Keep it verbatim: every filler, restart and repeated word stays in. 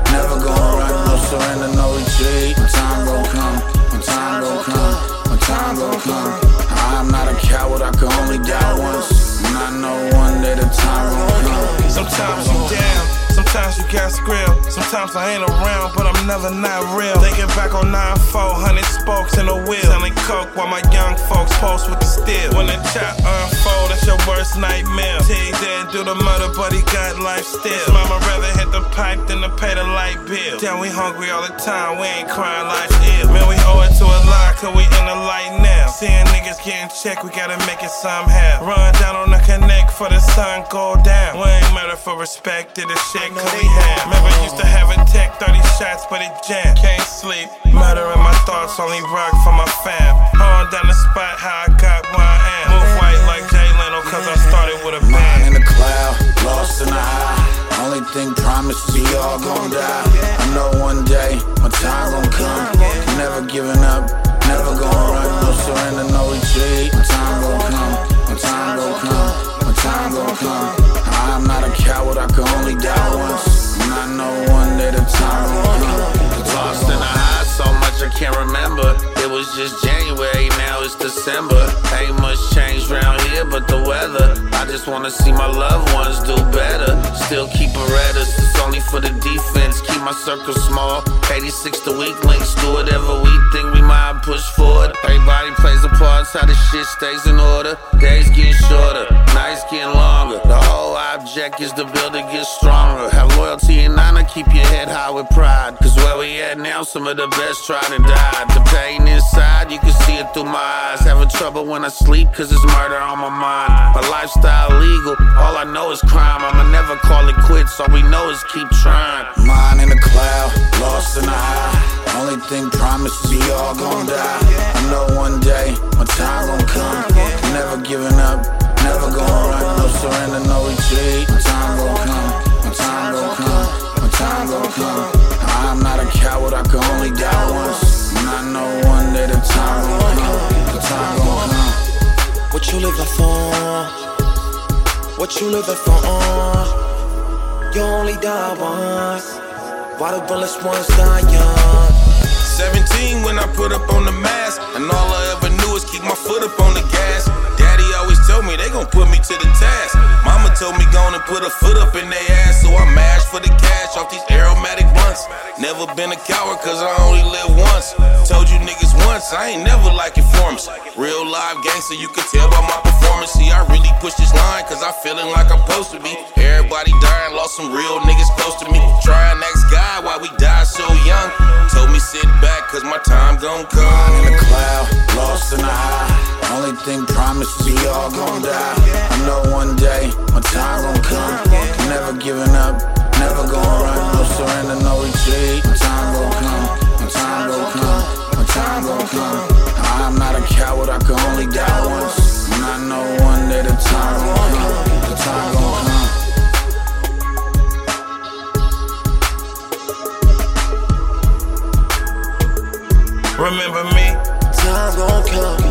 never gonna run, no surrender, no retreat. My time gon' come, my time gon' come, my time gon' come. I'm not a coward, I can only die once, and I know one day the time gon' come. Sometimes you down, sometimes you got skrill. Sometimes I ain't around, but I'm never not real. Thinking back on nine four, hundred spokes in a wheel. Selling coke while my young folks post with the steel. When the chat unfold, that's your worst nightmare. T didn't do the murder, but he got life still. His mama rather hit the pipe than to pay the light bill. Damn, we hungry all the time, we ain't crying, life's ill. Man, we owe it to a lie, cause we in the light now. Seeing niggas getting checked, we gotta make it somehow. Run down on the connect for the sun go down. We ain't murder for respect, did the shit cause we have. Remember used to have a tech, thirty shots but it jammed. Can't sleep, murder in my thoughts, only rock for my fam. Hold down the spot how I got where I am. Move white like Jay Leno cause I started with a band. Mind in the cloud, lost in the high. Only thing promised is we all gon' die. I know one day my time gon' come. Never giving up, never gon' run, no surrender, no retreat. My time gon' come, my time gon' come, my time gon' come. I'm not a coward, I can only die once, and I know one day the time gon' come. Lost in the high so much I can't remember. It was just January, now it's December. Ain't much changed round here but the weather. I just wanna see my loved ones do better. Still keep a Reddit, it's only for the defense. Keep my circle small, eighty-six the weak links. Do whatever we think we might push forward. Everybody plays a part, how the shit stays in order. Days getting shorter, nights getting longer. The whole object is to build it get stronger. Have loyalty and honor, keep your head high with pride. Cause where we at now, some of the best tried and died. The pain inside, you can see it through my eyes. Having trouble when I sleep, cause it's murder on my mind. My lifestyle legal, all I know is crime. I'ma never call it quits, all we know is keep trying. Mind in the cloud, lost in the high. Only thing promised is we all gon' die. I know one day my time gon' come. Never giving up, never gon' run, no surrender, no retreat. My time gon' come, my time gon' come, my time gon' come. I'm not a coward, I can only die once, and I know one day the time gon' come, the time gon' come. What you living for? What you living for? You only die once. Why the bullets once die young? seventeen when I put up on the mask, and all I ever knew was keep my foot up on the gas. Daddy always told me they gon' put me to the task. Mama told me go and put a foot up in their ass, so I mashed for the cash off these aromatic blunts. Never been a coward cause I only live once. Told you niggas once, I ain't never like informants. Real live gangster, you can tell by my performance. See, I really push this line cause I feeling like I'm supposed to be. Everybody dying, lost some real niggas close to me. Trying next guy while we die so young. Told me sit back cause my time gon' come. Mind in the cloud, lost in the high. Only thing promised is we all gon' die. I know one day my time gon' come. Never giving up, never gon' run, no surrender, no retreat. My time gon' come, my time gon' come, my time gon' come. I'm not a coward, I can only die once, and I know one day the time gon' come, the time gon' come. Remember me? Time gon' come.